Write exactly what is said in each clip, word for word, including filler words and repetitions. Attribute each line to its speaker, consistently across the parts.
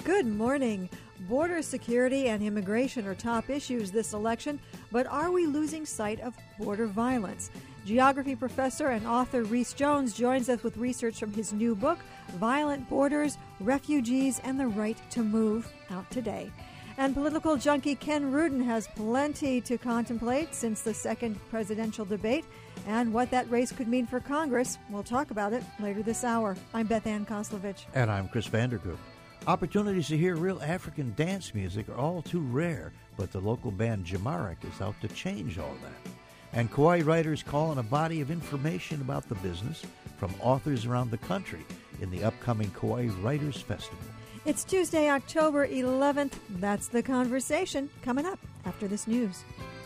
Speaker 1: Good morning. Border security and immigration are top issues this election, but are we losing sight of border violence? Geography professor and author Rhys Jones joins us with research from his new book, Violent Borders, Refugees, and the Right to Move, out today. And political junkie Ken Rudin has plenty to contemplate since the second presidential debate and what that race could mean for Congress. We'll talk about it later this hour. I'm Beth Ann Koslovich.
Speaker 2: And I'm Chris Vandercook. Opportunities to hear real African dance music are all too rare, but the local band Jamarik is out to change all that. And Kauai writers call on a body of information about the business from authors around the country in the upcoming Kauai Writers Festival.
Speaker 1: It's Tuesday, October eleventh. That's the conversation coming up after this news.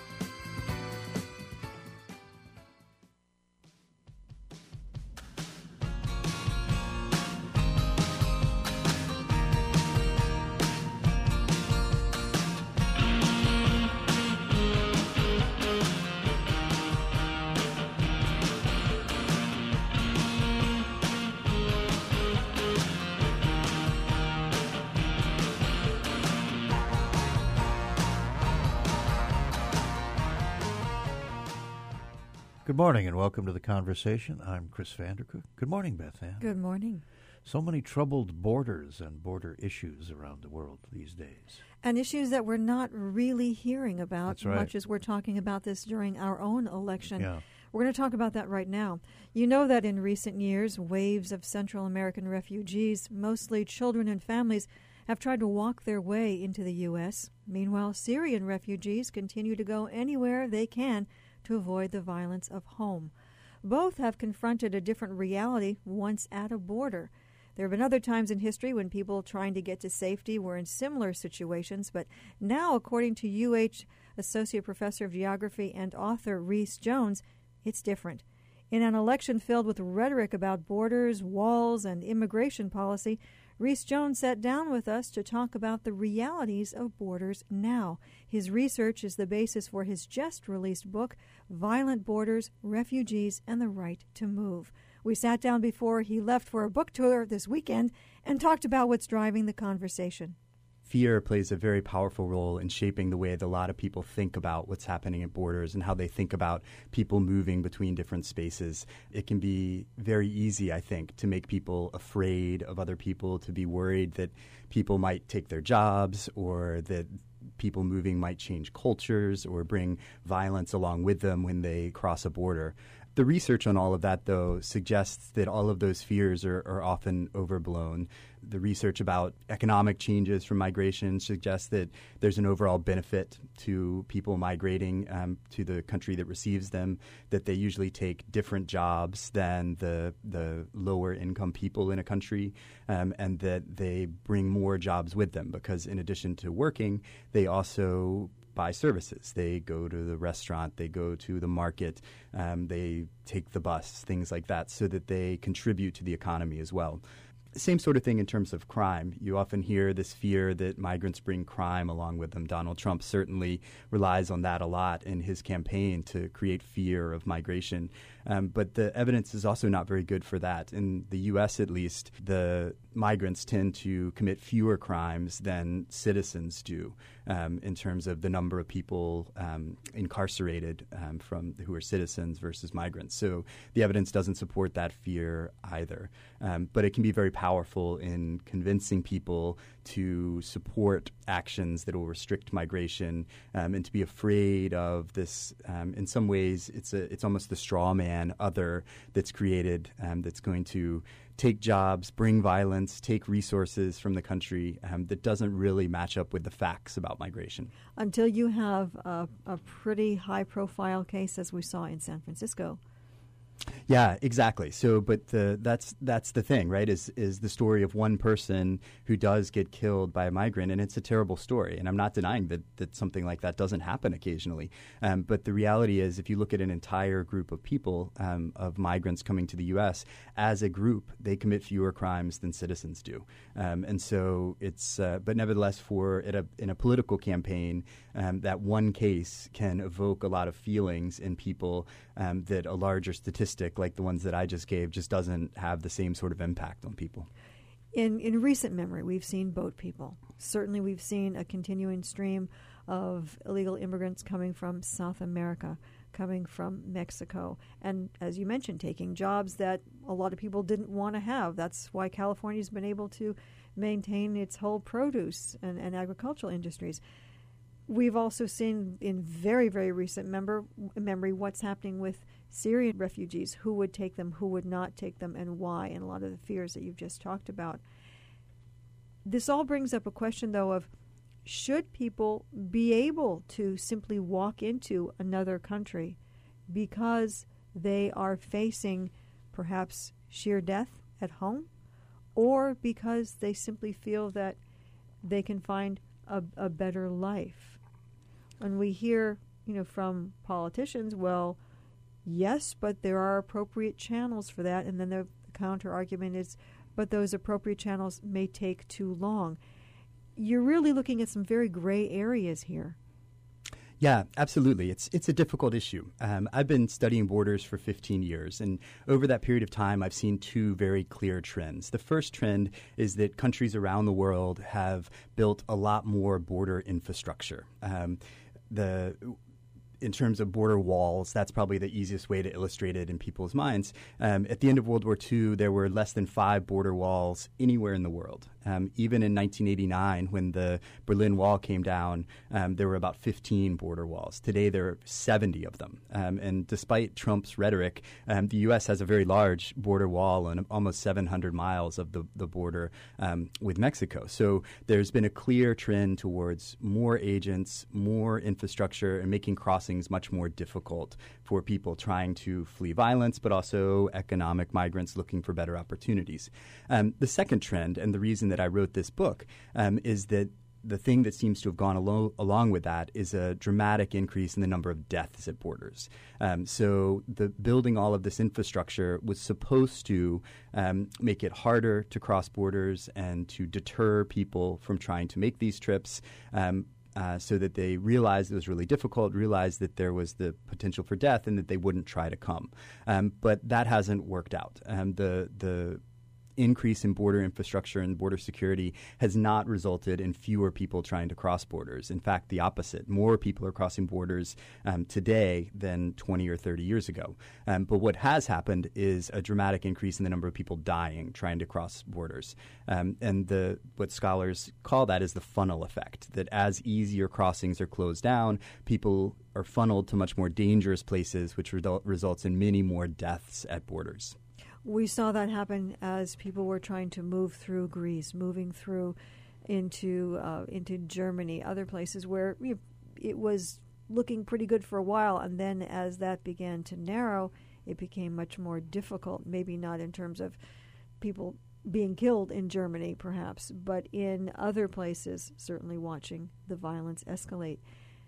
Speaker 2: Good morning and welcome to the conversation. I'm Chris Vandercook. Good morning, Beth Ann.
Speaker 1: Good morning.
Speaker 2: So many troubled borders and border issues around the world these days.
Speaker 1: And issues that we're not really hearing about
Speaker 2: That's right.
Speaker 1: much as we're talking about this during our own election.
Speaker 2: Yeah.
Speaker 1: We're going to talk about that right now. You know that in recent years, waves of Central American refugees, mostly children and families, have tried to walk their way into the U S. Meanwhile, Syrian refugees continue to go anywhere they can to avoid the violence of home. Both have confronted a different reality once at a border. There have been other times in history when people trying to get to safety were in similar situations, but now, according to U H Associate Professor of Geography and author Rhys Jones, it's different. In an election filled with rhetoric about borders, walls, and immigration policy, Rhys Jones sat down with us to talk about the realities of borders now. His research is the basis for his just-released book, Violent Borders, Refugees, and the Right to Move. We sat down before he left for a book tour this weekend and talked about what's driving the conversation.
Speaker 3: Fear plays a very powerful role in shaping the way that a lot of people think about what's happening at borders and how they think about people moving between different spaces. It can be very easy, I think, to make people afraid of other people, to be worried that people might take their jobs or that people moving might change cultures or bring violence along with them when they cross a border. The research on all of that, though, suggests that all of those fears are, are often overblown. The research about economic changes from migration suggests that there's an overall benefit to people migrating um, to the country that receives them, that they usually take different jobs than the, the lower income people in a country, um, and that they bring more jobs with them because in addition to working, they also buy services. They go to the restaurant, they go to the market, um, they take the bus, things like that, so that they contribute to the economy as well. Same sort of thing in terms of crime. You often hear this fear that migrants bring crime along with them. Donald Trump certainly relies on that a lot in his campaign to create fear of migration. Um, but the evidence is also not very good for that. In the U S, at least, the migrants tend to commit fewer crimes than citizens do um, in terms of the number of people um, incarcerated um, from who are citizens versus migrants. So the evidence doesn't support that fear either. Um, but it can be very powerful in convincing people to support actions that will restrict migration um, and to be afraid of this. Um, in some ways, it's a it's almost the straw man other that's created um, that's going to take jobs, bring violence, take resources from the country um, that doesn't really match up with the facts about migration.
Speaker 1: Until you have a, a pretty high-profile case, as we saw in San Francisco.
Speaker 3: Yeah, exactly. So, but the, that's that's the thing, right? Is is the story of one person who does get killed by a migrant, and it's a terrible story. And I'm not denying that that something like that doesn't happen occasionally. Um, but the reality is, if you look at an entire group of people um, of migrants coming to the U S as a group, they commit fewer crimes than citizens do. Um, and so it's, uh, but nevertheless, for at a, in a political campaign, um, that one case can evoke a lot of feelings in people um, that a larger statistic like the ones that I just gave just doesn't have the same sort of impact on people.
Speaker 1: In in recent memory, we've seen boat people. Certainly we've seen a continuing stream of illegal immigrants coming from South America, coming from Mexico, and as you mentioned, taking jobs that a lot of people didn't want to have. That's why California's been able to maintain its whole produce and, and agricultural industries. We've also seen in very, very recent member, memory what's happening with Syrian refugees, who would take them, who would not take them, and why, and a lot of the fears that you've just talked about. This all brings up a question, though, of should people be able to simply walk into another country because they are facing perhaps sheer death at home, or because they simply feel that they can find a, a better life? And we hear, you know, from politicians, well, yes, but there are appropriate channels for that. And then the counter argument is, but those appropriate channels may take too long. You're really looking at some very gray areas here.
Speaker 3: Yeah, absolutely. It's it's a difficult issue. Um, I've been studying borders for fifteen years, and over that period of time, I've seen two very clear trends. The first trend is that countries around the world have built a lot more border infrastructure. Um, the In terms of border walls, that's probably the easiest way to illustrate it in people's minds. Um, at the end of World War Two, there were less than five border walls anywhere in the world. Um, even in nineteen eighty-nine, when the Berlin Wall came down, um, there were about fifteen border walls. Today, there are seventy of them. Um, and despite Trump's rhetoric, um, the U S has a very large border wall and almost seven hundred miles of the, the border um, with Mexico. So there's been a clear trend towards more agents, more infrastructure, and making crossings much more difficult for people trying to flee violence, but also economic migrants looking for better opportunities. Um, the second trend, and the reason that I wrote this book, um, is that the thing that seems to have gone alo- along with that is a dramatic increase in the number of deaths at borders. Um, so the building all of this infrastructure was supposed to um, make it harder to cross borders and to deter people from trying to make these trips. Um, Uh, so that they realized it was really difficult, realized that there was the potential for death, and that they wouldn't try to come. Um, but that hasn't worked out. Um, the the increase in border infrastructure and border security has not resulted in fewer people trying to cross borders. In fact, the opposite. More people are crossing borders um, today than twenty or thirty years ago. Um, but what has happened is a dramatic increase in the number of people dying trying to cross borders. Um, and the what scholars call that is the funnel effect, that as easier crossings are closed down, people are funneled to much more dangerous places, which result, results in many more deaths at borders.
Speaker 1: We saw that happen as people were trying to move through Greece, moving through into uh, into Germany, other places where you know, it was looking pretty good for a while, and then as that began to narrow, it became much more difficult, maybe not in terms of people being killed in Germany, perhaps, but in other places, certainly watching the violence escalate.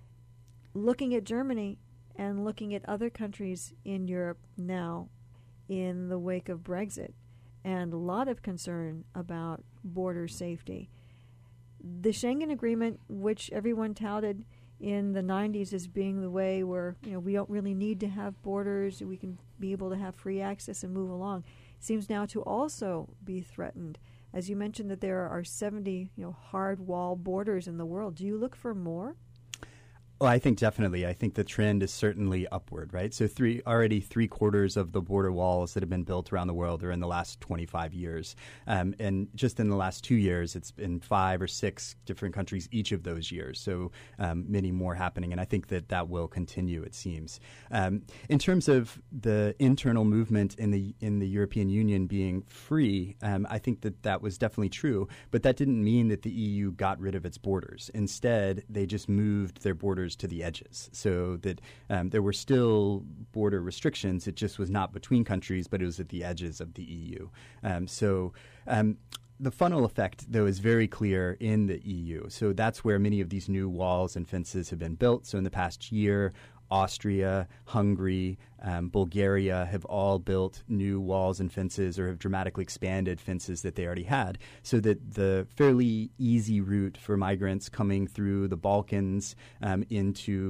Speaker 1: Looking at Germany and looking at other countries in Europe now, in the wake of Brexit, and a lot of concern about border safety. The Schengen Agreement, which everyone touted in the nineties as being the way where you know we don't really need to have borders, we can be able to have free access and move along, seems now to also be threatened. As you mentioned that there are seventy you know, hard wall borders in the world. Do you look for more?
Speaker 3: Well, I think definitely. I think the trend is certainly upward, right? So three already three quarters of the border walls that have been built around the world are in the last twenty-five years. Um, and just in the last two years, it's been five or six different countries each of those years. So um, many more happening. And I think that that will continue, it seems. Um, in terms of the internal movement in the in the European Union being free, um, I think that that was definitely true. But that didn't mean that the E U got rid of its borders. Instead, they just moved their borders to the edges, so that um, there were still border restrictions. It just was not between countries, but it was at the edges of the E U. Um, so um, the funnel effect, though, is very clear in the E U. So that's where many of these new walls and fences have been built. So in the past year, Austria, Hungary, um, Bulgaria have all built new walls and fences or have dramatically expanded fences that they already had, so that the fairly easy route for migrants coming through the Balkans um, into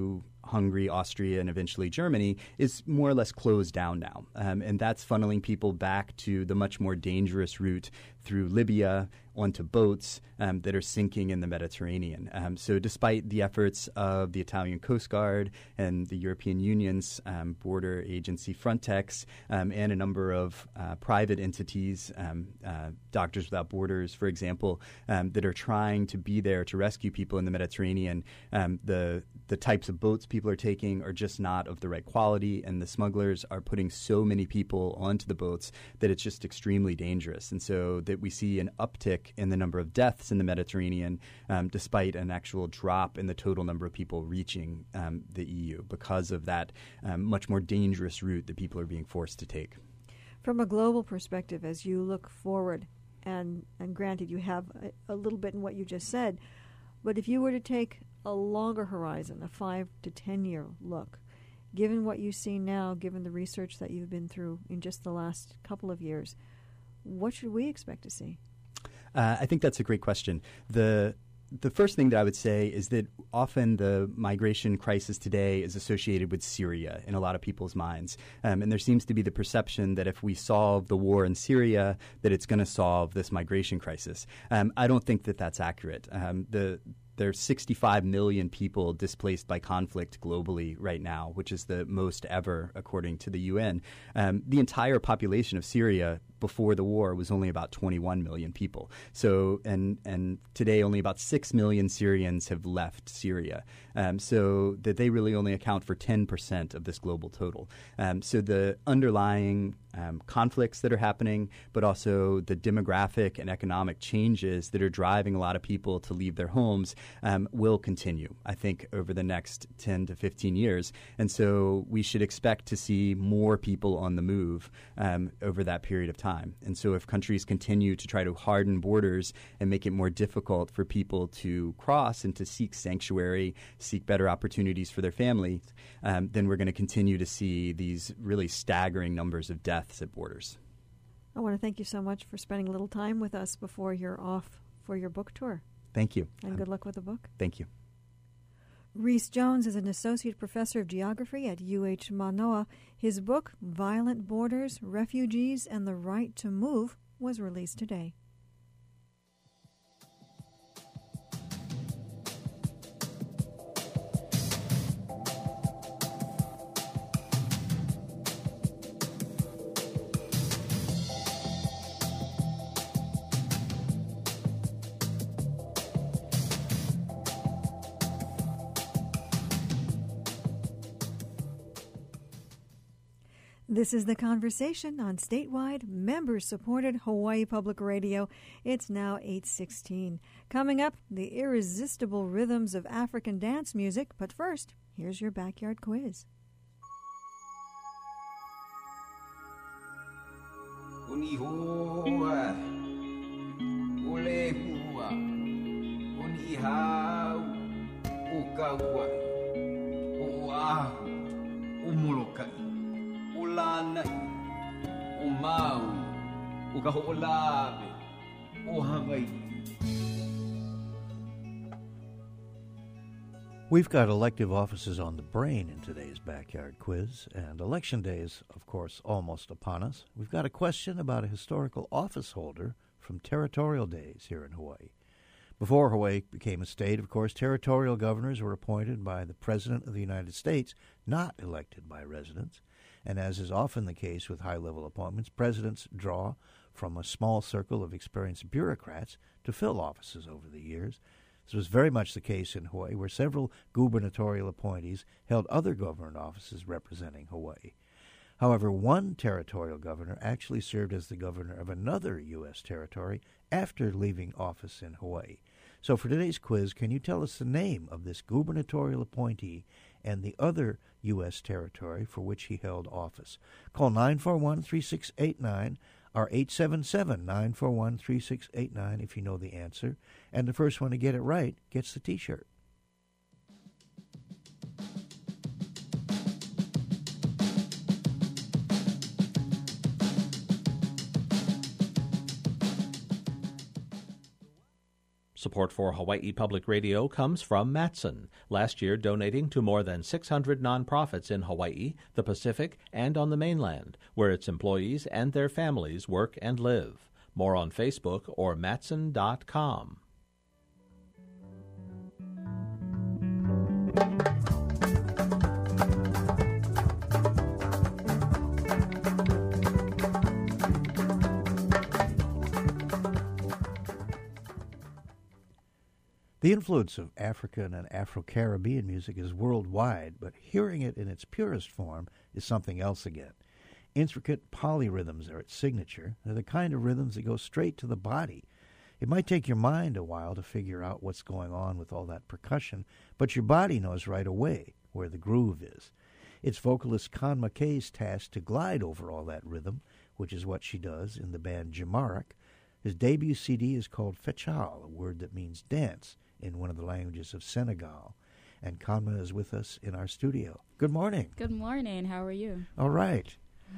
Speaker 3: Hungary, Austria, and eventually Germany, is more or less closed down now. Um, and that's funneling people back to the much more dangerous route through Libya onto boats um, that are sinking in the Mediterranean. Um, so despite the efforts of the Italian Coast Guard and the European Union's um, border agency Frontex um, and a number of uh, private entities, um, uh, Doctors Without Borders, for example, um, that are trying to be there to rescue people in the Mediterranean, um, the the types of boats people are taking are just not of the right quality, and the smugglers are putting so many people onto the boats that it's just extremely dangerous. And so that we see an uptick in the number of deaths in the Mediterranean, um, despite an actual drop in the total number of people reaching um, the E U because of that um, much more dangerous route that people are being forced to take.
Speaker 1: From a global perspective, as you look forward, and, and granted you have a, a little bit in what you just said, but if you were to take a longer horizon, a five to ten year look, given what you see now, given the research that you've been through in just the last couple of years, what should we expect to see?
Speaker 3: Uh, I think that's a great question. The The first thing that I would say is that often the migration crisis today is associated with Syria in a lot of people's minds. Um, and there seems to be the perception that if we solve the war in Syria, that it's going to solve this migration crisis. Um, I don't think that that's accurate. Um, the There's sixty-five million people displaced by conflict globally right now, which is the most ever, according to the U N. Um, the entire population of Syria before the war was only about twenty-one million people. So, and and today only about six million Syrians have left Syria. Um, so that they really only account for ten percent of this global total. Um, so the underlying um, conflicts that are happening, but also the demographic and economic changes that are driving a lot of people to leave their homes um, will continue, I think, over the next ten to fifteen years. And so we should expect to see more people on the move um, over that period of time. And so if countries continue to try to harden borders and make it more difficult for people to cross and to seek sanctuary, seek better opportunities for their families, um, then we're going to continue to see these really staggering numbers of deaths at borders.
Speaker 1: I want to thank you so much for spending a little time with us before you're off for your book tour.
Speaker 3: Thank you.
Speaker 1: And good luck with the book.
Speaker 3: Thank you.
Speaker 1: Rhys Jones is an associate professor of geography at U H Manoa. His book, Violent Borders, Refugees, and the Right to Move, was released today. This is The Conversation on statewide, member-supported Hawaii Public Radio. It's now eight sixteen. Coming up, the irresistible rhythms of African dance music. But first, here's your backyard quiz.
Speaker 4: Ulana, umau, ukahoolabe, o Hawaii.
Speaker 2: We've got elective offices on the brain in today's backyard quiz, and election day is, of course, almost upon us. We've got a question about a historical office holder from territorial days here in Hawaii. Before Hawaii became a state, of course, territorial governors were appointed by the President of the United States, not elected by residents. And as is often the case with high-level appointments, presidents draw from a small circle of experienced bureaucrats to fill offices over the years. This was very much the case in Hawaii, where several gubernatorial appointees held other government offices representing Hawaii. However, one territorial governor actually served as the governor of another U S territory after leaving office in Hawaii. So for today's quiz, can you tell us the name of this gubernatorial appointee and the other U S territory for which he held office? Call nine four one, three six eight nine or eight seven seven, nine four one, three six eight nine if you know the answer. And the first one to get it right gets the T-shirt.
Speaker 5: Support for Hawaii Public Radio comes from Matson, last year donating to more than six hundred nonprofits in Hawaii, the Pacific, and on the mainland, where its employees and their families work and live. More on Facebook or matson dot com.
Speaker 2: The influence of African and Afro-Caribbean music is worldwide, but hearing it in its purest form is something else again. Intricate polyrhythms are its signature. They're the kind of rhythms that go straight to the body. It might take your mind a while to figure out what's going on with all that percussion, but your body knows right away where the groove is. It's vocalist Con McKay's task to glide over all that rhythm, which is what she does in the band Jamarik. His debut C D is called Fechal, a word that means dance in one of the languages of Senegal. And Conma is with us in our studio. Good morning.
Speaker 6: Good morning. How are you?
Speaker 2: All right.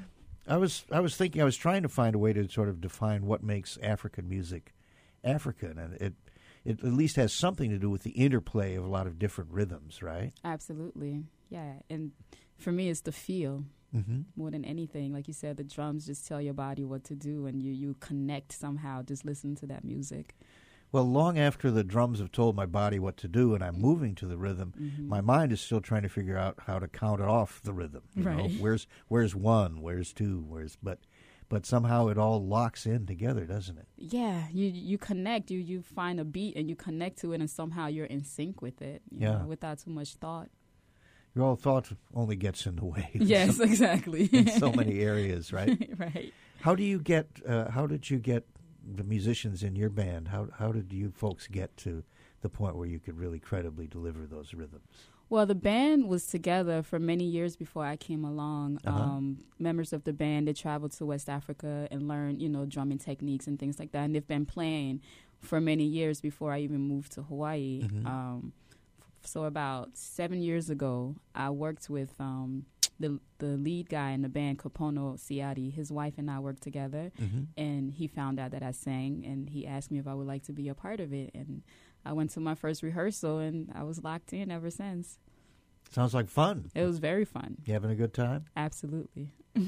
Speaker 2: I was I was thinking, I was trying to find a way to sort of define what makes African music African, and it it at least has something to do with the interplay of a lot of different rhythms, right?
Speaker 6: Absolutely. Yeah. And for me, it's the feel. Mm-hmm. More than anything. Like you said, the drums just tell your body what to do, and you, you connect somehow just listening to that music.
Speaker 2: Well, long after the drums have told my body what to do and I'm moving to the rhythm, mm-hmm. my mind is still trying to figure out how to count it off the rhythm. You
Speaker 6: right.
Speaker 2: know, where's where's one, where's two, where's but but somehow it all locks in together, doesn't it?
Speaker 6: Yeah, you you connect, you you find a beat and you connect to it, and somehow you're in sync with it, you
Speaker 2: yeah.
Speaker 6: know, without too much thought.
Speaker 2: Your old thought only gets in the way.
Speaker 6: Yes,
Speaker 2: so,
Speaker 6: exactly.
Speaker 2: in so many areas, right?
Speaker 6: Right.
Speaker 2: How do you get? Uh, how did you get the musicians in your band? How how did you folks get to the point where you could really credibly deliver those rhythms?
Speaker 6: Well, the band was together for many years before I came along.
Speaker 2: Uh-huh.
Speaker 6: Um, members of the band, they traveled to West Africa and learned, you know, drumming techniques and things like that. And they've been playing for many years before I even moved to Hawaii. Mm-hmm. Um, So about seven years ago, I worked with um, the the lead guy in the band, Kapono Siadi. His wife and I worked together, mm-hmm. and he found out that I sang, and he asked me if I would like to be a part of it. And I went to my first rehearsal, and I was locked in ever since.
Speaker 2: Sounds like fun.
Speaker 6: It was very fun.
Speaker 2: You having a good time?
Speaker 6: Absolutely.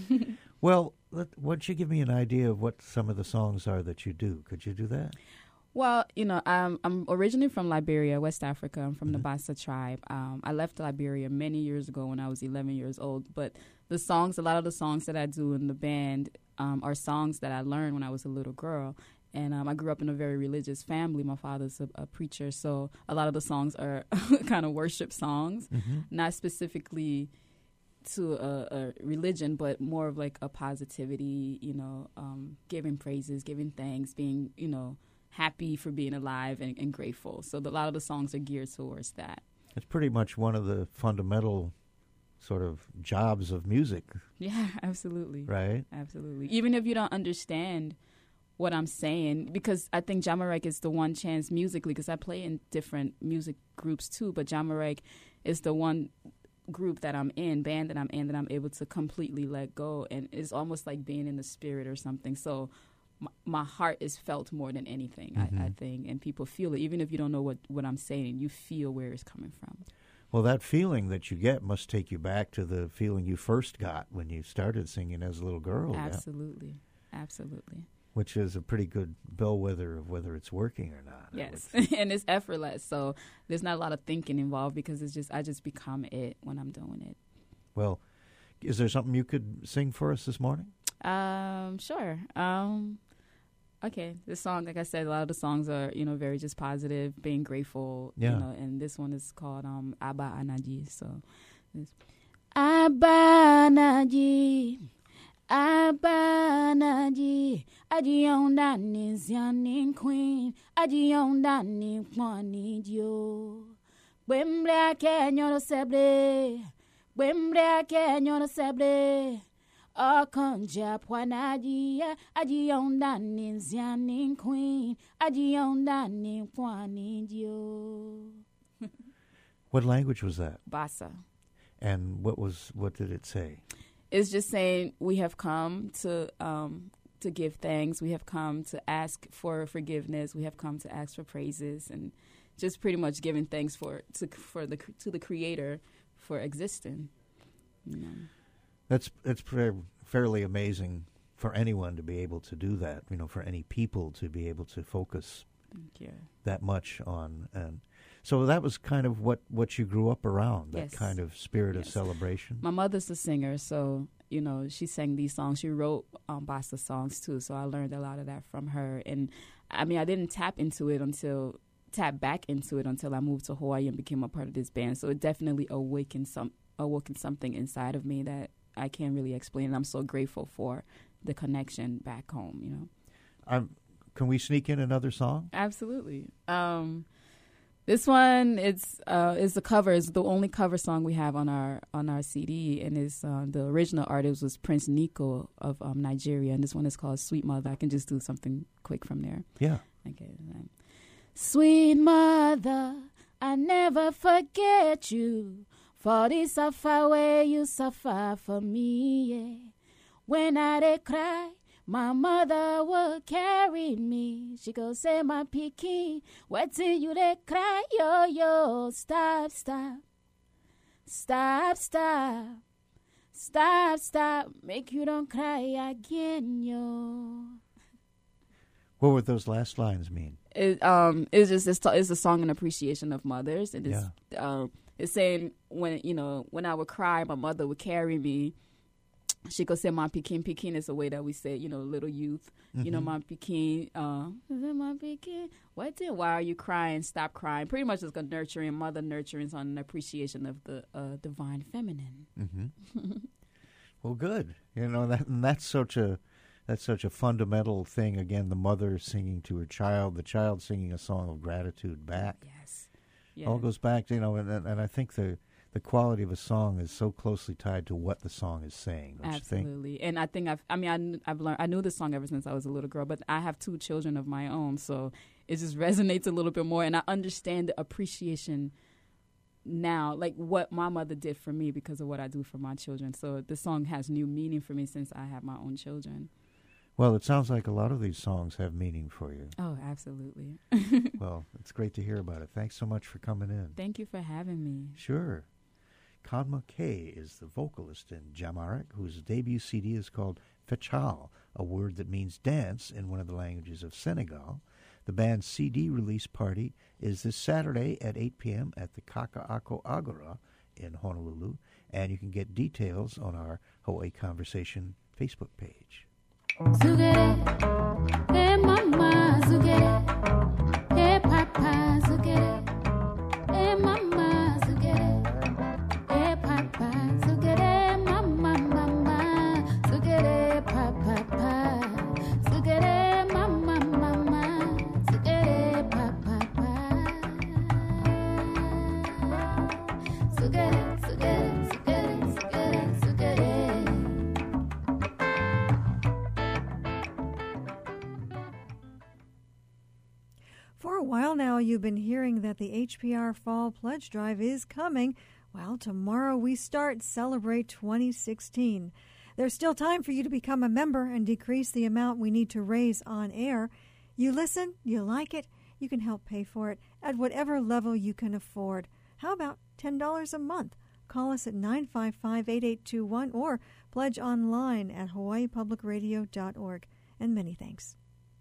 Speaker 2: Well, let, why don't you give me an idea of what some of the songs are that you do? Could you do that?
Speaker 6: Well, you know, I'm, I'm originally from Liberia, West Africa. I'm from
Speaker 2: mm-hmm.
Speaker 6: the Bassa tribe. Um, I left Liberia many years ago when I was eleven years old. But the songs, a lot of the songs that I do in the band um, are songs that I learned when I was a little girl. And um, I grew up in a very religious family. My father's a, a preacher, so a lot of the songs are kind of worship songs, mm-hmm. not specifically to a, a religion, but more of like a positivity, you know, um, giving praises, giving thanks, being, you know, happy for being alive and, and grateful. So the, a lot of the songs are geared towards that.
Speaker 2: It's pretty much one of the fundamental sort of jobs of music.
Speaker 6: Yeah, absolutely.
Speaker 2: Right?
Speaker 6: Absolutely. Even if you don't understand what I'm saying, because I think Jamarik is the one chance musically, because I play in different music groups too, but Jamarik is the one group that I'm in, band that I'm in, that I'm able to completely let go. And it's almost like being in the spirit or something. So my heart is felt more than anything, mm-hmm. I, I think, and people feel it. Even if you don't know what, what I'm saying, you feel where it's coming from.
Speaker 2: Well, that feeling that you get must take you back to the feeling you first got when you started singing as a little girl.
Speaker 6: Absolutely. Yeah? Absolutely.
Speaker 2: Which is a pretty good bellwether of whether it's working or not.
Speaker 6: Yes, and it's effortless, so there's not a lot of thinking involved, because it's just I just become it when I'm doing it.
Speaker 2: Well, is there something you could sing for us this morning?
Speaker 6: Um, sure. Um, okay, this song, like I said, a lot of the songs are, you know, very just positive, being grateful.
Speaker 2: Yeah.
Speaker 6: You know, and this one is called um Aba Anaji. So, it's Aba Anaji, Aba Anaji, Adionda ni zianin queen, Adionda ni kwani dio. Bwembre ke nyoro seble, bwembre ke nyoro seble. Akonja pwanaji, Adionda ni zianin queen, Adionda ni kwani dio.
Speaker 2: What language was that?
Speaker 6: Bassa.
Speaker 2: And what was what did it say?
Speaker 6: It's just saying we have come to um, to give thanks. We have come to ask for forgiveness. We have come to ask for praises, and just pretty much giving thanks for to for the to the Creator for existing. You know.
Speaker 2: That's it's fairly amazing for anyone to be able to do that. You know, for any people to be able to focus
Speaker 6: Thank you.
Speaker 2: that much on. And so that was kind of what, what you grew up around, that
Speaker 6: Yes.
Speaker 2: kind of spirit
Speaker 6: Yes.
Speaker 2: of celebration.
Speaker 6: My mother's a singer, so, you know, she sang these songs. She wrote um, bossa songs, too, so I learned a lot of that from her. And, I mean, I didn't tap into it until, tap back into it until I moved to Hawaii and became a part of this band. So it definitely awakened, some, awoken something inside of me that I can't really explain. And I'm so grateful for the connection back home, you know.
Speaker 2: I'm, can we sneak in another song?
Speaker 6: Absolutely. Um, this one, it's uh, is the cover. It's the only cover song we have on our on our C D, and it's uh, the original artist was Prince Nico of um, Nigeria, and this one is called Sweet Mother. I can just do something quick from there.
Speaker 2: Yeah.
Speaker 6: Okay. Then. Sweet mother, I never forget you for the suffer way you suffer for me. Yeah. When I dey cry, my mother will carry me. She go say, my pikin, what till you dey cry, yo, yo. Stop, stop. Stop, stop. Stop, stop. Make you don't cry again, yo.
Speaker 2: What would those last lines mean?
Speaker 6: It, um, it's just it's, it's a song in appreciation of mothers. And it's,
Speaker 2: Yeah.
Speaker 6: um, it's saying when, you know, when I would cry, my mother would carry me. She could say, my pikin. Pikin is a way that we say, you know, little youth. Mm-hmm. You know, my pikin. Uh, my pikin. What did? Why are you crying? Stop crying. Pretty much it's a nurturing, mother nurturing on an appreciation of the uh, divine feminine.
Speaker 2: Mm-hmm. Well, good. You know, that and that's such a that's such a fundamental thing. Again, the mother singing to her child, the child singing a song of gratitude back.
Speaker 6: Yes. Yeah.
Speaker 2: All goes back, you know, and and I think the. The quality of a song is so closely tied to what the song is saying. Don't
Speaker 6: Absolutely,
Speaker 2: you think?
Speaker 6: and I think I've. I mean, I, kn- I've learned. I knew this song ever since I was a little girl, but I have two children of my own, so it just resonates a little bit more, and I understand the appreciation now, like what my mother did for me because of what I do for my children. So the song has new meaning for me since I have my own children.
Speaker 2: Well, it sounds like a lot of these songs have meaning for you.
Speaker 6: Oh, absolutely.
Speaker 2: Well, it's great to hear about it. Thanks so much for coming in.
Speaker 6: Thank you for having me.
Speaker 2: Sure. Kadma Kay is the vocalist in Jamarik, whose debut C D is called Fechal, a word that means dance in one of the languages of Senegal. The band's C D release party is this Saturday at eight p.m. at the Kaka'ako Agora in Honolulu, and you can get details on our Hawaii Conversation Facebook page.
Speaker 7: Zugere, hey mama, zugere, hey papa, zugere, hey mama, zugere, hey papa, zugere, mama, mama, zugere, papa, papa, zugere, mama, mama, zugere, papa, papa, zugere, zugere, zugere, zugere, zugere.
Speaker 1: For a while now, you've been hearing that the H P R Fall Pledge Drive is coming. Well, tomorrow we start Celebrate twenty sixteen. There's still time for you to become a member and decrease the amount we need to raise on air. You listen, you like it, you can help pay for it at whatever level you can afford. How about ten dollars a month? Call us at nine five five, eight eight two one or pledge online at hawaii public radio dot org. And many thanks.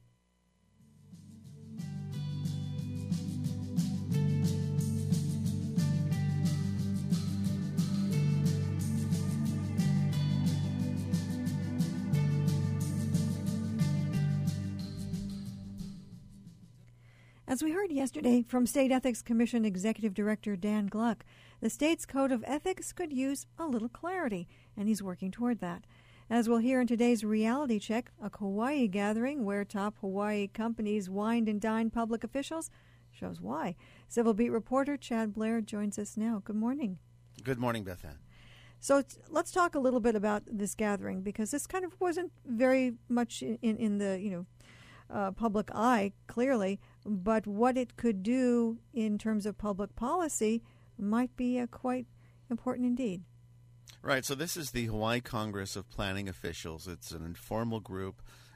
Speaker 1: As we heard yesterday from State Ethics Commission Executive Director Dan Gluck, the state's code of ethics could use a little clarity, and he's working toward that. As we'll hear in today's Reality Check, a Kauai gathering where top Hawaii companies wined and dined public officials shows why. Civil Beat reporter Chad Blair joins us now. Good morning.
Speaker 8: Good morning, Beth Ann.
Speaker 1: So t- let's talk a little bit about this gathering, because this kind of wasn't very much in, in, in the, you know, uh, public eye, clearly, but what it could do in terms of public policy might be uh, quite important indeed.
Speaker 8: Right, so this is the Hawaii Congress of Planning Officials. It's an informal group,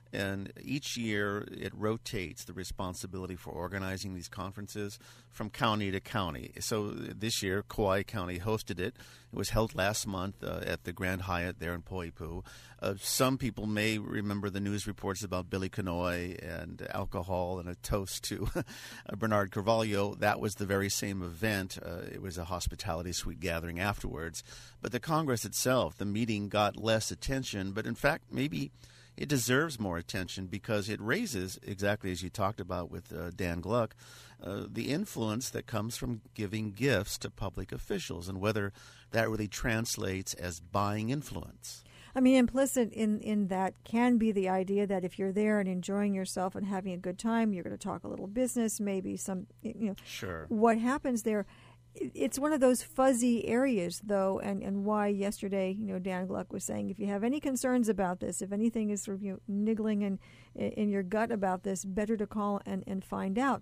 Speaker 8: And each year it rotates the responsibility for organizing these conferences from county to county. So this year, Kauai County hosted it. It was held last month uh, at the Grand Hyatt there in Poipu. Uh, some people may remember the news reports about Billy Kenoi and alcohol and a toast to Bernard Carvalho. That was the very same event. Uh, it was a hospitality suite gathering afterwards. But the Congress itself, the meeting got less attention, but in fact maybe it deserves more attention because it raises, exactly as you talked about with uh, Dan Gluck, uh, the influence that comes from giving gifts to public officials and whether that really translates as buying influence.
Speaker 1: I mean, implicit in, in that can be the idea that if you're there and enjoying yourself and having a good time, you're going to talk a little business, maybe some, you know.
Speaker 8: Sure.
Speaker 1: What happens there, it's one of those fuzzy areas, though, and, and why yesterday, you know, Dan Gluck was saying, if you have any concerns about this, if anything is sort of, you know, niggling in, in your gut about this, better to call and, and find out.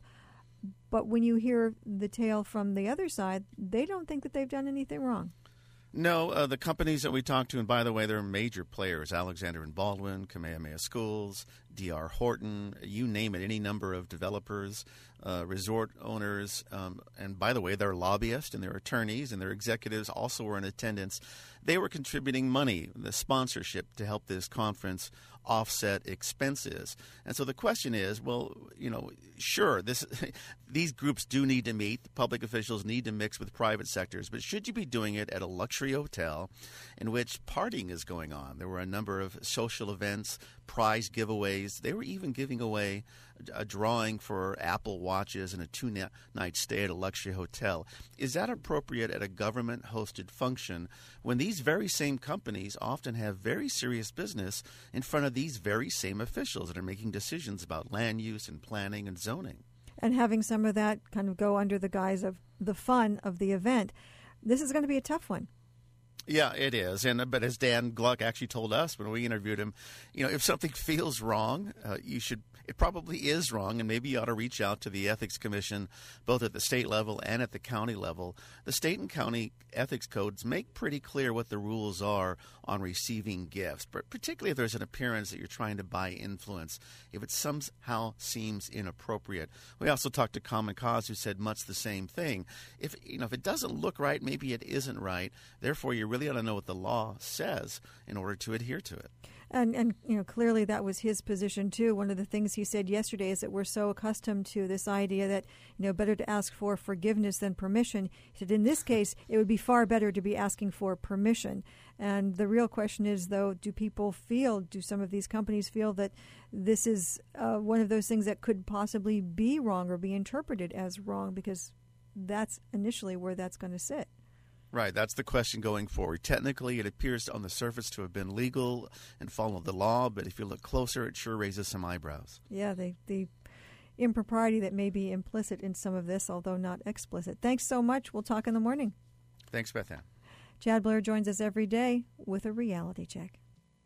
Speaker 1: But when you hear the tale from the other side, they don't think that they've done anything wrong.
Speaker 8: No, uh, the companies that we talked to, and by the way, they're major players, Alexander and Baldwin, Kamehameha Schools, D R Horton, you name it, any number of developers, uh, resort owners, um, and by the way, their lobbyists and their attorneys and their executives also were in attendance. They were contributing money, the sponsorship, to help this conference offset expenses. And so the question is, well, you know, sure, this these groups do need to meet. Public officials need to mix with private sectors. But should you be doing it at a luxury hotel in which partying is going on? There were a number of social events, prize giveaways. They were even giving away a drawing for Apple Watches and a two-night stay at a luxury hotel. Is that appropriate at a government-hosted function when these very same companies often have very serious business in front of these very same officials that are making decisions about land use and planning and zoning?
Speaker 1: And having some of that kind of go under the guise of the fun of the event. This is going to be a tough one.
Speaker 8: Yeah, it is. And but as Dan Gluck actually told us when we interviewed him, you know, if something feels wrong, uh, you should. It probably is wrong, and maybe you ought to reach out to the Ethics Commission, both at the state level and at the county level. The state and county ethics codes make pretty clear what the rules are on receiving gifts, but particularly if there's an appearance that you're trying to buy influence, if it somehow seems inappropriate. We also talked to Common Cause, who said much the same thing. If you know if it doesn't look right, maybe it isn't right. Therefore, you really ought to know what the law says in order to adhere to it.
Speaker 1: And, and you know, clearly that was his position, too. One of the things he said yesterday is that we're so accustomed to this idea that, you know, better to ask for forgiveness than permission. He said in this case, it would be far better to be asking for permission. And the real question is, though, do people feel, do some of these companies feel that this is uh, one of those things that could possibly be wrong or be interpreted as wrong? Because that's initially where that's going to sit.
Speaker 8: Right, that's the question going forward. Technically, it appears on the surface to have been legal and follow the law, but if you look closer, it sure raises some eyebrows.
Speaker 1: Yeah, the, the impropriety that may be implicit in some of this, although not explicit. Thanks so much. We'll talk in the morning.
Speaker 8: Thanks, Beth Ann.
Speaker 1: Chad Blair joins us every day with a reality check.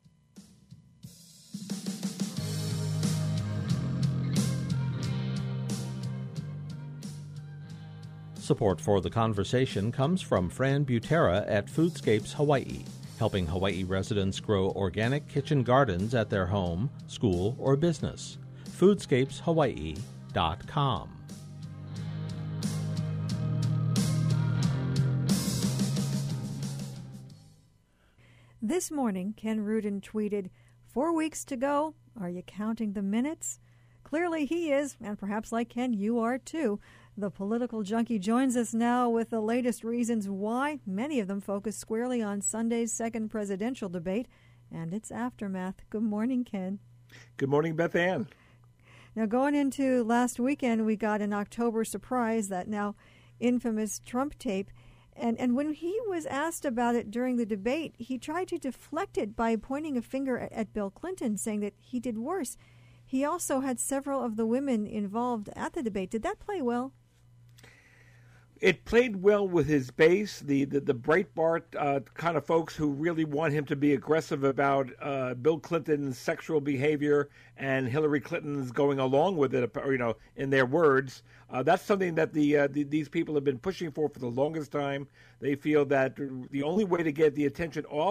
Speaker 5: Support for the conversation comes from Fran Butera at Foodscapes Hawaii, helping Hawaii residents grow organic kitchen gardens at their home, school, or business. foodscapes hawaii dot com.
Speaker 1: This morning, Ken Rudin tweeted, "Four weeks to go. Are you counting the minutes?" Clearly he is, and perhaps like Ken, you are too. The political junkie joins us now with the latest reasons why. Many of them focus squarely on Sunday's second presidential debate and its aftermath. Good morning, Ken.
Speaker 9: Good morning, Beth Ann.
Speaker 1: Now, going into last weekend, we got an October surprise, that now infamous Trump tape. And, and when he was asked about it during the debate, he tried to deflect it by pointing a finger at, at Bill Clinton, saying that he did worse. He also had several of the women involved at the debate. Did that play well?
Speaker 9: It played well with his base, the the, the Breitbart uh, kind of folks who really want him to be aggressive about uh, Bill Clinton's sexual behavior and Hillary Clinton's going along with it, you know, in their words. Uh, that's something that the, uh, the these people have been pushing for for the longest time. They feel that the only way to get the attention off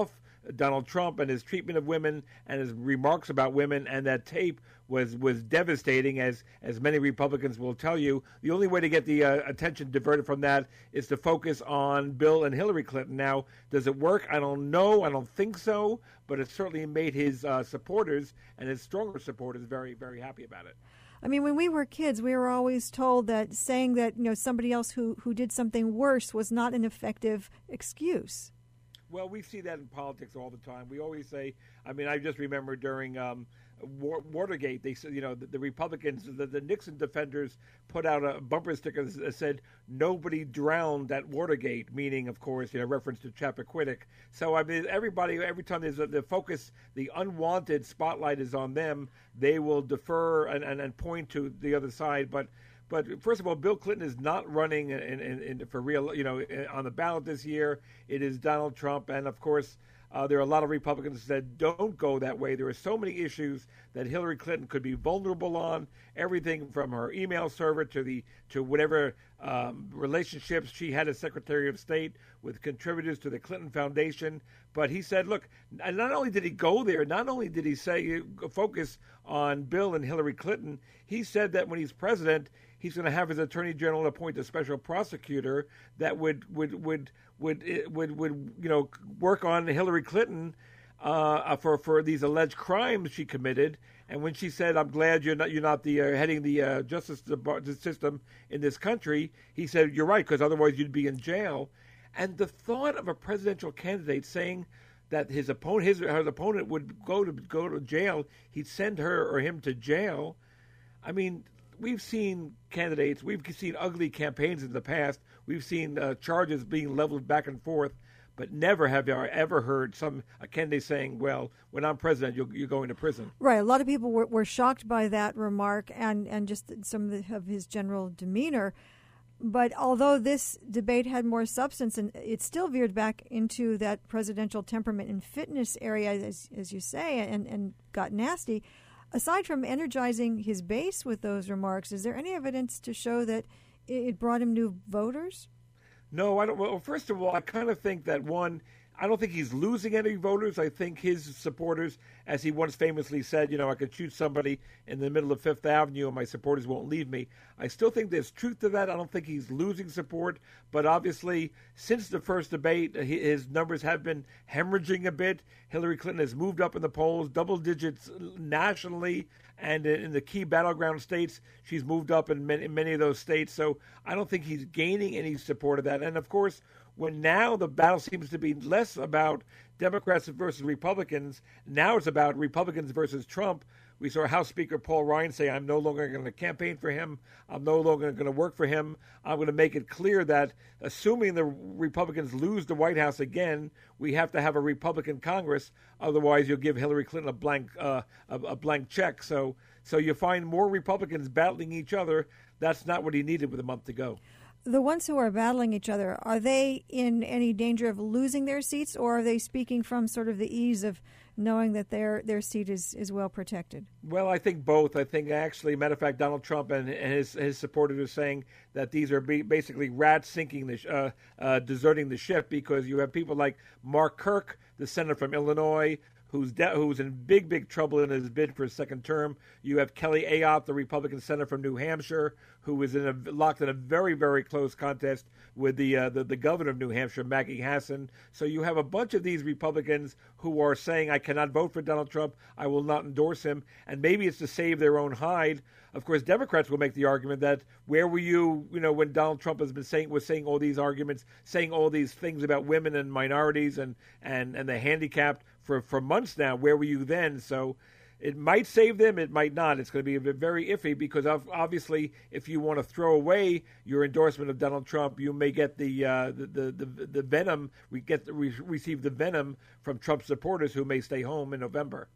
Speaker 9: Donald Trump and his treatment of women and his remarks about women, and that tape was was devastating, as as many Republicans will tell you. The only way to get the uh, attention diverted from that is to focus on Bill and Hillary Clinton. Now, does it work? I don't know. I don't think so, but it certainly made his uh, supporters and his stronger supporters very, very happy about it.
Speaker 1: I mean, when we were kids, we were always told that saying that, you know, somebody else who, who did something worse was not an effective excuse.
Speaker 9: Well, we see that in politics all the time. We always say, I mean, I just remember during um, War- Watergate, they said, you know, the, the Republicans, the, the Nixon defenders put out a bumper sticker that said, "Nobody drowned at Watergate," meaning, of course, you know, reference to Chappaquiddick. So, I mean, everybody, every time there's a, the focus, the unwanted spotlight is on them, they will defer and, and, and point to the other side. But But first of all, Bill Clinton is not running in, in, in, for real, you know, on the ballot this year. It is Donald Trump, and of course, uh, there are a lot of Republicans that don't go that way. There are so many issues that Hillary Clinton could be vulnerable on. Everything from her email server to the to whatever um, relationships she had as Secretary of State with contributors to the Clinton Foundation. But he said, look, and not only did he go there, not only did he say focus on Bill and Hillary Clinton, he said that when he's president, he's going to have his attorney general appoint a special prosecutor that would would would would would, would you know work on Hillary Clinton uh, for for these alleged crimes she committed. And when she said, "I'm glad you're not you're not the uh, heading the uh, justice system in this country," he said, "You're right, because otherwise you'd be in jail." And the thought of a presidential candidate saying that his opponent his, his opponent would go to go to jail, he'd send her or him to jail. I mean, we've seen candidates, we've seen ugly campaigns in the past, we've seen uh, charges being leveled back and forth, but never have I ever heard some a candidate saying, well, when I'm president, you're, you're going to prison.
Speaker 1: Right. A lot of people were, were shocked by that remark and, and just some of, the, of his general demeanor. But although this debate had more substance, and it still veered back into that presidential temperament and fitness area, as, as you say, and, and got nasty, aside from energizing his base with those remarks, is there any evidence to show that it brought him new voters?
Speaker 9: No, I don't. Well, first of all, I kind of think that, one, I don't think he's losing any voters. I think his supporters, as he once famously said, you know, I could shoot somebody in the middle of Fifth Avenue and my supporters won't leave me. I still think there's truth to that. I don't think he's losing support. But obviously, since the first debate, his numbers have been hemorrhaging a bit. Hillary Clinton has moved up in the polls, double digits nationally. And in the key battleground states, she's moved up in many, many of those states. So I don't think he's gaining any support of that. And, of course, when now the battle seems to be less about Democrats versus Republicans, now it's about Republicans versus Trump. We saw House Speaker Paul Ryan say, I'm no longer going to campaign for him. I'm no longer going to work for him. I'm going to make it clear that, assuming the Republicans lose the White House again, we have to have a Republican Congress. Otherwise, you'll give Hillary Clinton a blank uh, a, a blank check. So, so you find more Republicans battling each other. That's not what he needed with a month to go.
Speaker 1: The ones who are battling each other, are they in any danger of losing their seats, or are they speaking from sort of the ease of knowing that their their seat is, is well protected?
Speaker 9: Well, I think both. I think actually, matter of fact, Donald Trump and, and his his supporters are saying that these are be basically rats sinking the uh, uh, deserting the ship, because you have people like Mark Kirk, the senator from Illinois, who's de- who's in big, big trouble in his bid for his second term. You have Kelly Ayotte, the Republican senator from New Hampshire, who is in a, locked in a very, very close contest with the, uh, the the governor of New Hampshire, Maggie Hassan. So you have a bunch of these Republicans who are saying, I cannot vote for Donald Trump, I will not endorse him, and maybe it's to save their own hide. Of course, Democrats will make the argument that where were you, you know, when Donald Trump has been saying was saying all these arguments, saying all these things about women and minorities and, and, and the handicapped for, for months now. Where were you then? So it might save them, it might not. It's going to be a bit very iffy, because obviously, if you want to throw away your endorsement of Donald Trump, you may get the uh, the, the, the the venom. We get the, we receive the venom from Trump supporters who may stay home in November.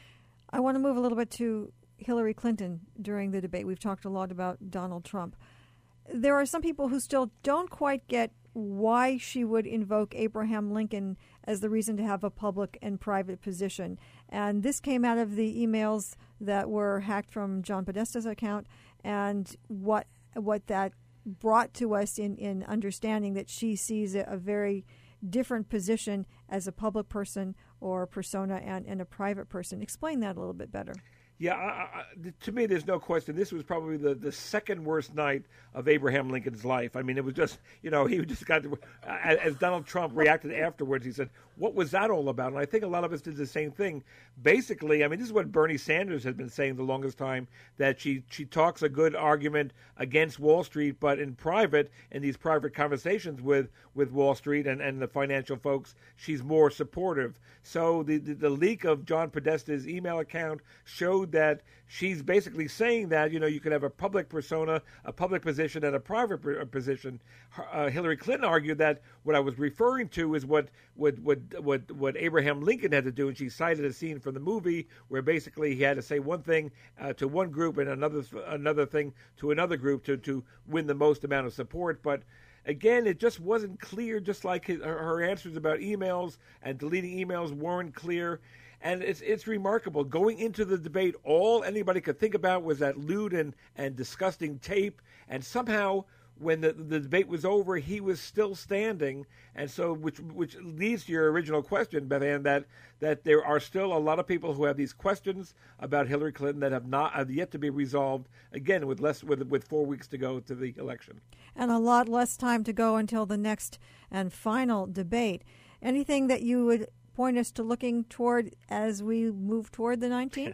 Speaker 1: I want to move a little bit to Hillary Clinton during the debate. We've talked a lot about Donald Trump. There are some people who still don't quite get why she would invoke Abraham Lincoln as the reason to have a public and private position. And this came out of the emails that were hacked from John Podesta's account, and what what that brought to us in, in understanding that she sees a, a very different position as a public person or persona and, and a private person. Explain that a little bit better.
Speaker 9: Yeah, I, I, to me, there's no question. This was probably the, the second worst night of Abraham Lincoln's life. I mean, it was just, you know, he just got, to, as Donald Trump reacted afterwards, he said, what was that all about? And I think a lot of us did the same thing. Basically, I mean, this is what Bernie Sanders has been saying the longest time, that she, she talks a good argument against Wall Street, but in private, in these private conversations with, with Wall Street and, and the financial folks, she's more supportive. So the, the, the leak of John Podesta's email account showed that she's basically saying that, you know, you could have a public persona, a public position, and a private position. Uh, Hillary Clinton argued that what I was referring to is what, what, what, what, what Abraham Lincoln had to do, and she cited a scene from the movie where basically he had to say one thing uh, to one group and another another thing to another group to, to win the most amount of support. But again, it just wasn't clear, just like his, her answers about emails and deleting emails weren't clear. And it's it's remarkable. Going into the debate, all anybody could think about was that lewd and, and disgusting tape. And somehow, when the, the debate was over, he was still standing. And so, which which leads to your original question, Beth Ann, that that there are still a lot of people who have these questions about Hillary Clinton that have not have yet to be resolved. Again, with less with with four weeks to go to the election,
Speaker 1: and a lot less time to go until the next and final debate. Anything that you would point us to looking toward as we move toward the nineteenth?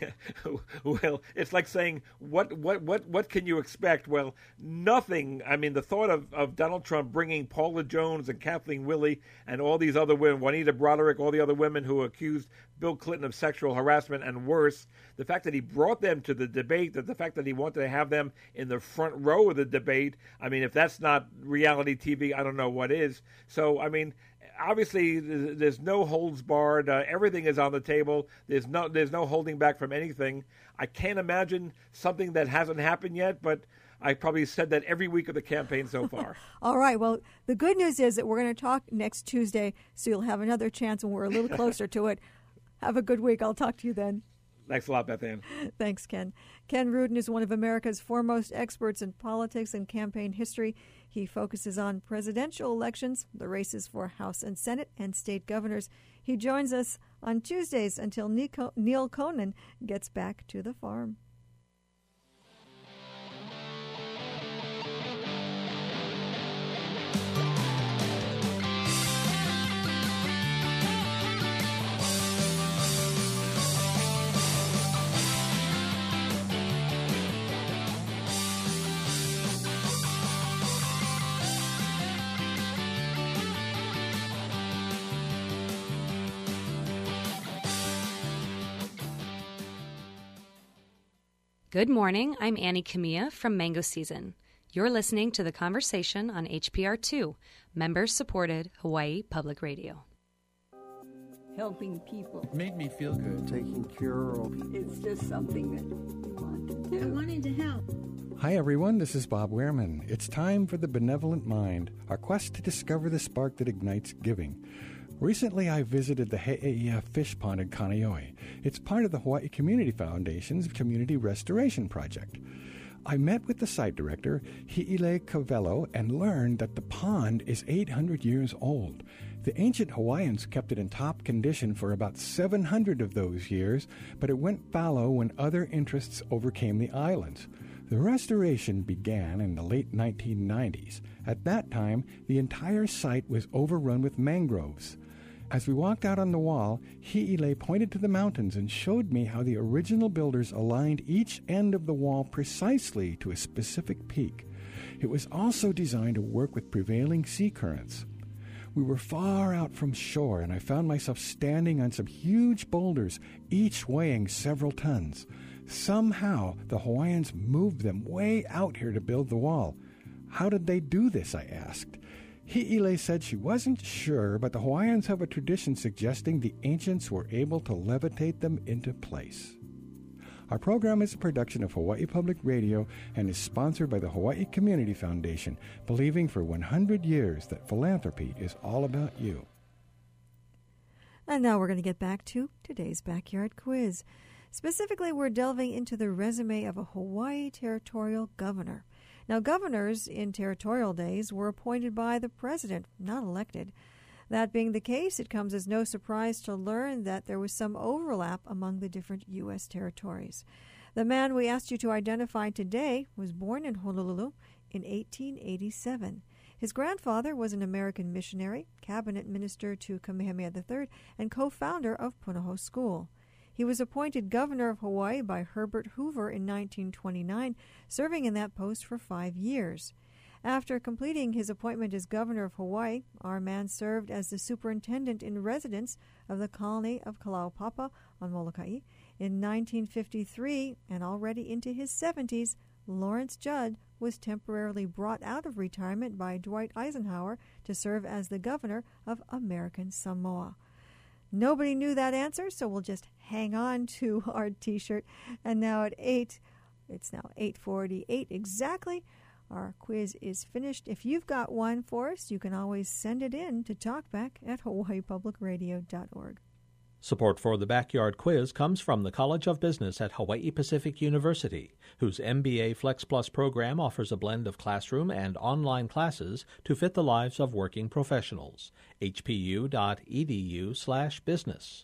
Speaker 9: Well, it's like saying, what, what, what, what can you expect? Well, nothing. I mean, the thought of, of Donald Trump bringing Paula Jones and Kathleen Willey and all these other women, Juanita Broderick, all the other women who accused Bill Clinton of sexual harassment and worse, the fact that he brought them to the debate, that the fact that he wanted to have them in the front row of the debate, I mean, if that's not reality T V, I don't know what is. So, I mean, obviously, there's no holds barred. Uh, everything is on the table. There's no there's no holding back from anything. I can't imagine something that hasn't happened yet, but I probably said that every week of the campaign so far.
Speaker 1: All right. Well, the good news is that we're going to talk next Tuesday, so you'll have another chance when we're a little closer to it. Have a good week. I'll talk to you then.
Speaker 9: Thanks a lot, Beth Ann.
Speaker 1: Thanks, Ken. Ken Rudin is one of America's foremost experts in politics and campaign history. He focuses on presidential elections, the races for House and Senate, and state governors. He joins us on Tuesdays until Nico, Neil Conan gets back to the farm.
Speaker 10: Good morning, I'm Annie Camilla from Mango Season. You're listening to The Conversation on H P R two, member-supported Hawaii Public Radio.
Speaker 11: Helping people.
Speaker 12: Made me feel good.
Speaker 13: Taking care of.
Speaker 11: It's just something that we want to do.
Speaker 14: I wanted to help.
Speaker 15: Hi, everyone. This is Bob Wehrman. It's time for The Benevolent Mind, our quest to discover the spark that ignites giving. Recently, I visited the He'eia Fish Pond in Kaneohe. It's part of the Hawaii Community Foundation's Community Restoration Project. I met with the site director, Hi'ile Cavello, and learned that the pond is eight hundred years old. The ancient Hawaiians kept it in top condition for about seven hundred of those years, but it went fallow when other interests overcame the islands. The restoration began in the late nineteen nineties. At that time, the entire site was overrun with mangroves. As we walked out on the wall, Hi'ile pointed to the mountains and showed me how the original builders aligned each end of the wall precisely to a specific peak. It was also designed to work with prevailing sea currents. We were far out from shore, and I found myself standing on some huge boulders, each weighing several tons. Somehow, the Hawaiians moved them way out here to build the wall. How did they do this, I asked. Hi'ile said she wasn't sure, but the Hawaiians have a tradition suggesting the ancients were able to levitate them into place. Our program is a production of Hawaii Public Radio and is sponsored by the Hawaii Community Foundation, believing for one hundred years that philanthropy is all about you.
Speaker 1: And now we're going to get back to today's Backyard Quiz. Specifically, we're delving into the resume of a Hawaii territorial governor. Now, governors in territorial days were appointed by the president, not elected. That being the case, it comes as no surprise to learn that there was some overlap among the different U S territories. The man we asked you to identify today was born in Honolulu in eighteen eighty-seven. His grandfather was an American missionary, cabinet minister to Kamehameha the third, and co-founder of Punahou School. He was appointed governor of Hawaii by Herbert Hoover in nineteen twenty-nine, serving in that post for five years. After completing his appointment as governor of Hawaii, our man served as the superintendent in residence of the colony of Kalaupapa on Molokai. In nineteen fifty-three, and already into his seventies, Lawrence Judd was temporarily brought out of retirement by Dwight Eisenhower to serve as the governor of American Samoa. Nobody knew that answer, so we'll just hang on to our T-shirt. And now at eight, it's now eight forty-eight exactly. Our quiz is finished. If you've got one for us, you can always send it in to talkback at hawaii public radio dot org.
Speaker 5: Support for the Backyard Quiz comes from the College of Business at Hawaii Pacific University, whose M B A Flex Plus program offers a blend of classroom and online classes to fit the lives of working professionals. h p u dot e d u slash business.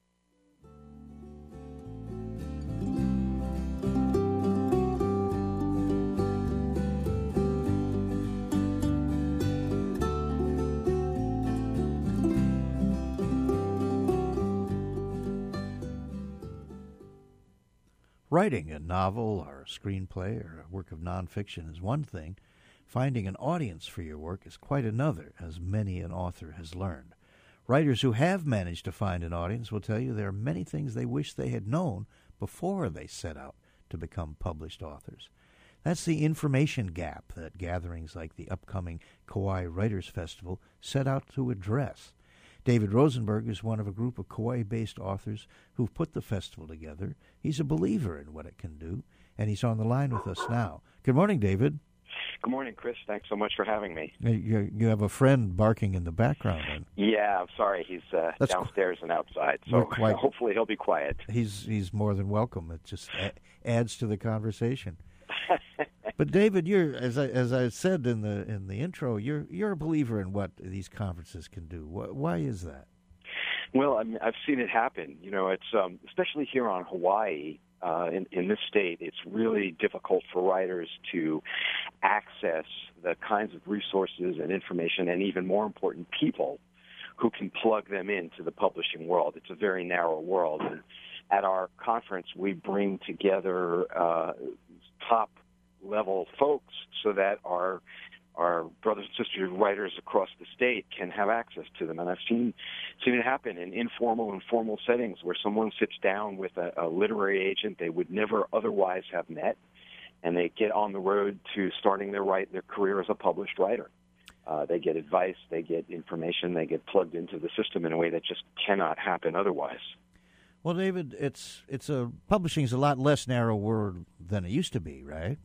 Speaker 2: Writing a novel or a screenplay or a work of nonfiction is one thing. Finding an audience for your work is quite another, as many an author has learned. Writers who have managed to find an audience will tell you there are many things they wish they had known before they set out to become published authors. That's the information gap that gatherings like the upcoming Kauai Writers Festival set out to address. David Rosenberg is one of a group of Kauai-based authors who've put the festival together. He's a believer in what it can do, and he's on the line with us now. Good morning, David.
Speaker 12: Good morning, Chris. Thanks so much for having me.
Speaker 2: You, you have a friend barking in the background. Then.
Speaker 12: Yeah, I'm sorry. He's uh, downstairs qu- and outside, so quite, hopefully he'll be quiet.
Speaker 2: He's he's more than welcome. It just a- adds to the conversation. But David, you're as I as I said in the in the intro, you're you're a believer in what these conferences can do. Why is that?
Speaker 12: Well, I mean, I've seen it happen. You know, it's um, especially here on Hawaii, uh, in in this state, it's really difficult for writers to access the kinds of resources and information, and even more important, people who can plug them into the publishing world. It's a very narrow world, and at our conference, we bring together uh, top level folks so that our our brothers and sisters writers across the state can have access to them. And I've seen seen it happen in informal and formal settings where someone sits down with a, a literary agent they would never otherwise have met, and they get on the road to starting their write their career as a published writer. Uh, they get advice, they get information, they get plugged into the system in a way that just cannot happen otherwise.
Speaker 2: Well, David, it's it's a publishing is a lot less narrow world than it used to be, right?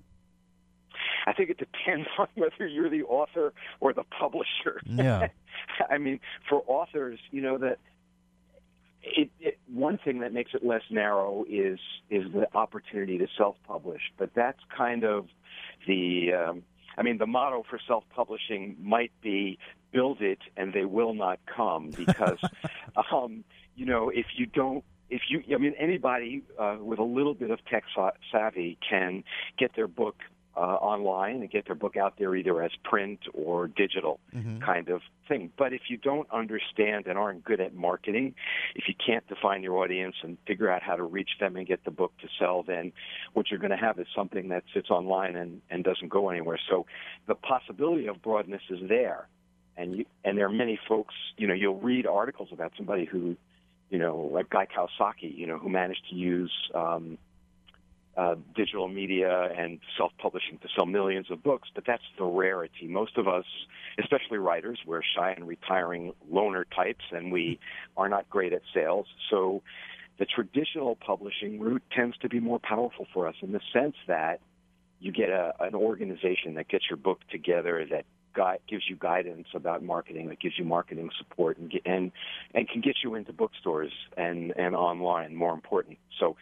Speaker 12: I think it depends on whether you're the author or the publisher.
Speaker 2: Yeah.
Speaker 12: I mean, for authors, you know, that it, it, one thing that makes it less narrow is is the opportunity to self-publish. But that's kind of the, um, I mean, the motto for self-publishing might be build it and they will not come because, um, you know, if you don't, If you, I mean, anybody uh, with a little bit of tech savvy can get their book uh, online and get their book out there either as print or digital mm-hmm. kind of thing. But if you don't understand and aren't good at marketing, if you can't define your audience and figure out how to reach them and get the book to sell, then what you're going to have is something that sits online and, and doesn't go anywhere. So the possibility of broadness is there. And you, and there are many folks, you know, you'll read articles about somebody who, you know, like Guy Kawasaki, you know, who managed to use um, uh, digital media and self-publishing to sell millions of books, but that's the rarity. Most of us, especially writers, we're shy and retiring loner types, and we are not great at sales. So the traditional publishing route tends to be more powerful for us in the sense that you get a, an organization that gets your book together, that Guide, gives you guidance about marketing, that gives you marketing support, and get, and and can get you into bookstores and, and online, more important. So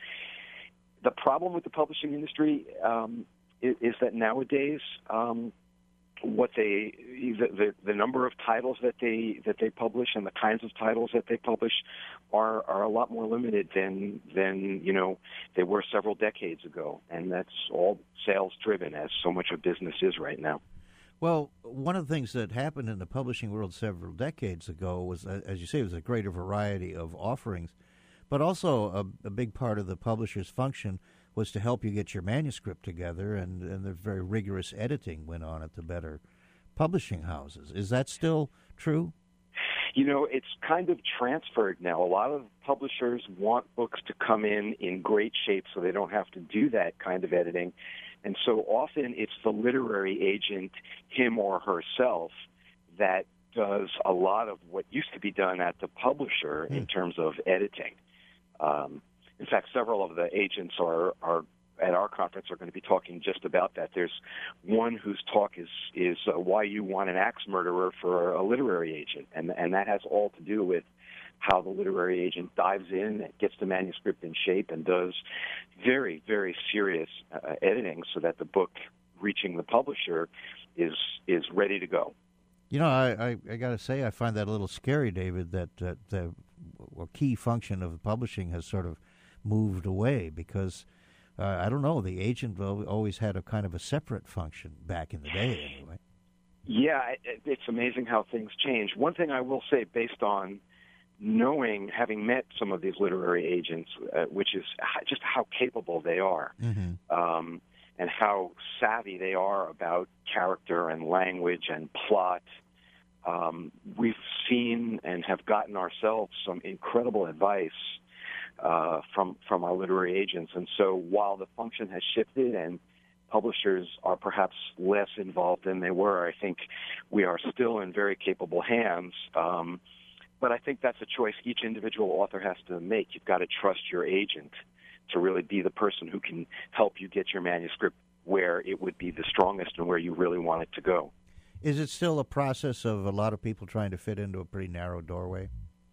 Speaker 12: the problem with the publishing industry um, is, is that nowadays um, what they the, the the number of titles that they that they publish and the kinds of titles that they publish are are a lot more limited than than you know they were several decades ago, and that's all sales driven, as so much of business is right now.
Speaker 2: Well, one of the things that happened in the publishing world several decades ago was, as you say, it was a greater variety of offerings, but also a, a big part of the publisher's function was to help you get your manuscript together, and, and the very rigorous editing went on at the better publishing houses. Is that still true?
Speaker 12: You know, it's kind of transferred now. A lot of publishers want books to come in in great shape so they don't have to do that kind of editing. And so often it's the literary agent, him or herself, that does a lot of what used to be done at the publisher mm. in terms of editing. Um, in fact, several of the agents are, are at our conference are going to be talking just about that. There's one whose talk is is uh, why you want an axe murderer for a literary agent, and and that has all to do with how the literary agent dives in, gets the manuscript in shape, and does very, very serious uh, editing so that the book reaching the publisher is is ready to go.
Speaker 2: You know, I, I, I got to say, I find that a little scary, David, that, that the a key function of publishing has sort of moved away because, uh, I don't know, the agent always had a kind of a separate function back in the day anyway.
Speaker 12: Yeah, it, it's amazing how things change. One thing I will say, based on knowing, having met some of these literary agents, uh, which is just how capable they are, mm-hmm. um, and how savvy they are about character and language and plot. Um, we've seen and have gotten ourselves some incredible advice uh, from from our literary agents. And so while the function has shifted and publishers are perhaps less involved than they were, I think we are still in very capable hands. Um, but I think that's a choice each individual author has to make. You've got to trust your agent to really be the person who can help you get your manuscript where it would be the strongest and where you really want it to go.
Speaker 2: Is it still a process of a lot of people trying to fit into a pretty narrow doorway?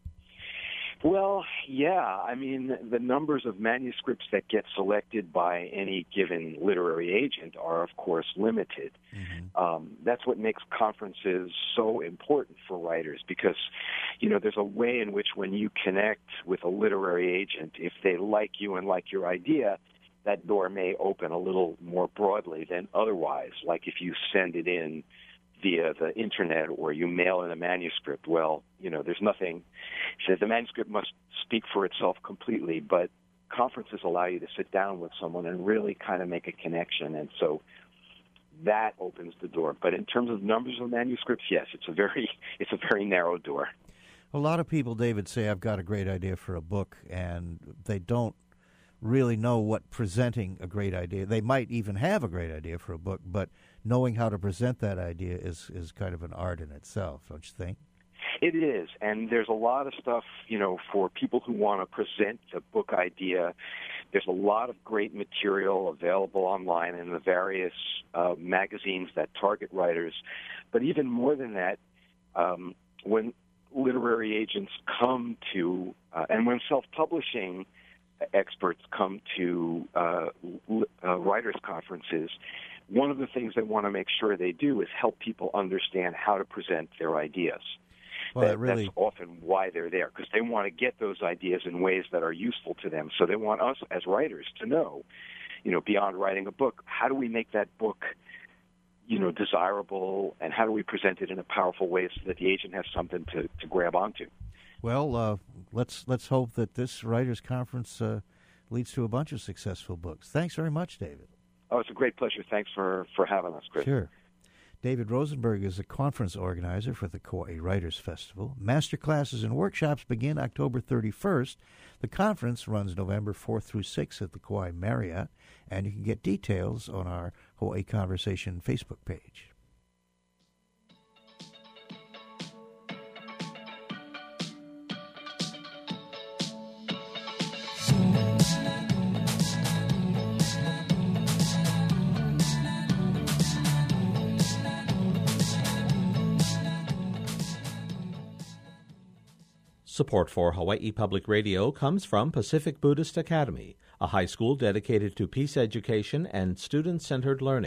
Speaker 12: Well, yeah. I mean, the numbers of manuscripts that get selected by any given literary agent are, of course, limited. Mm-hmm. Um, that's what makes conferences so important for writers because, you know, there's a way in which when you connect with a literary agent, if they like you and like your idea, that door may open a little more broadly than otherwise. Like if you send it in via the internet or you mail in a manuscript, well, you know, there's nothing. The manuscript must speak for itself completely, but conferences allow you to sit down with someone and really kind of make a connection, and so that opens the door. But in terms of numbers of manuscripts, yes, it's a very it's a very narrow door.
Speaker 2: A lot of people, David, say, I've got a great idea for a book, and they don't really know what presenting a great idea. They might even have a great idea for a book, but knowing how to present that idea is, is kind of an art in itself, don't you think?
Speaker 12: It is, and there's a lot of stuff, you know, for people who want to present the book idea. There's a lot of great material available online in the various uh, magazines that target writers. But even more than that, um, when literary agents come to, uh, and when self-publishing experts come to uh, uh, writers' conferences, one of the things they want to make sure they do is help people understand how to present their ideas.
Speaker 2: Well,
Speaker 12: that,
Speaker 2: really...
Speaker 12: That's often why they're there, because they want to get those ideas in ways that are useful to them. So they want us as writers to know, you know, beyond writing a book, how do we make that book, you know, desirable, and how do we present it in a powerful way so that the agent has something to, to grab onto?
Speaker 2: Well, uh, let's let's hope that this writers' conference uh, leads to a bunch of successful books. Thanks very much, David.
Speaker 12: Oh, it's a great pleasure. Thanks for, for having us, Chris.
Speaker 2: Sure. David Rosenberg is a conference organizer for the Kauai Writers Festival. Master classes and workshops begin October thirty-first. The conference runs November fourth through sixth at the Kauai Marriott, and you can get details on our Hawaii Conversation Facebook page.
Speaker 5: Support for Hawaii Public Radio comes from Pacific Buddhist Academy, a high school dedicated to peace education and student-centered learning.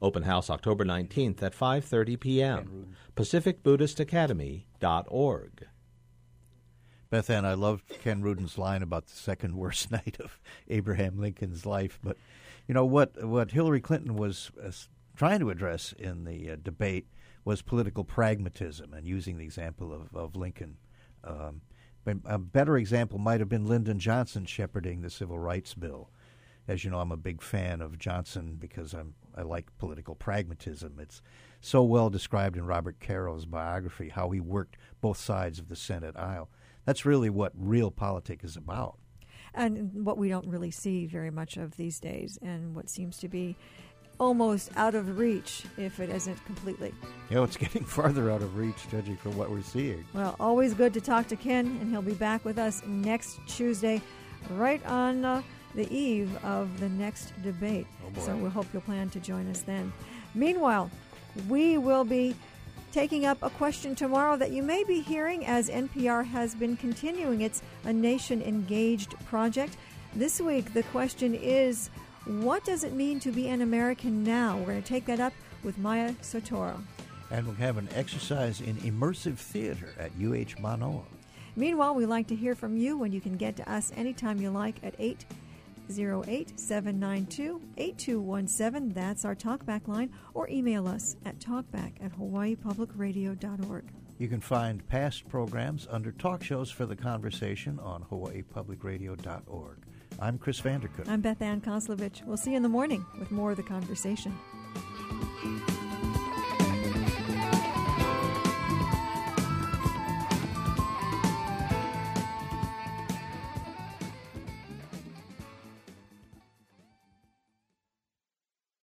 Speaker 5: Open house October nineteenth at five thirty p.m. Pacific Buddhist Academy dot org.
Speaker 2: Beth Ann, I loved Ken Rudin's line about the second worst night of Abraham Lincoln's life. But, you know, what, what Hillary Clinton was uh, trying to address in the uh, debate was political pragmatism and using the example of, of Lincoln. Um, a better example might have been Lyndon Johnson shepherding the Civil Rights Bill. As you know, I'm a big fan of Johnson because I'm I like political pragmatism. It's so well described in Robert Caro's biography, how he worked both sides of the Senate aisle. That's really what real politics is about.
Speaker 1: And what we don't really see very much of these days, and what seems to be almost out of reach, if it isn't completely.
Speaker 2: You know, it's getting farther out of reach, judging from what we're seeing.
Speaker 1: Well, always good to talk to Ken, and he'll be back with us next Tuesday, right on uh, the eve of the next debate.
Speaker 2: Oh, boy.
Speaker 1: So we hope you'll plan to join us then. Meanwhile, we will be taking up a question tomorrow that you may be hearing as N P R has been continuing its A Nation Engaged project. This week, the question is, what does it mean to be an American now? We're going to take that up with Maya Sotoro.
Speaker 2: And we'll have an exercise in immersive theater at U H Manoa.
Speaker 1: Meanwhile, we'd like to hear from you when you can get to us anytime you like at eight zero eight, seven nine two, eight two one seven. That's our talkback line. Or email us at talkback at hawaii public radio dot org.
Speaker 2: You can find past programs under Talk Shows for the Conversation on hawaii public radio dot org. I'm Chris Vandercook.
Speaker 1: I'm Beth Ann Koslovich. We'll see you in the morning with more of the conversation.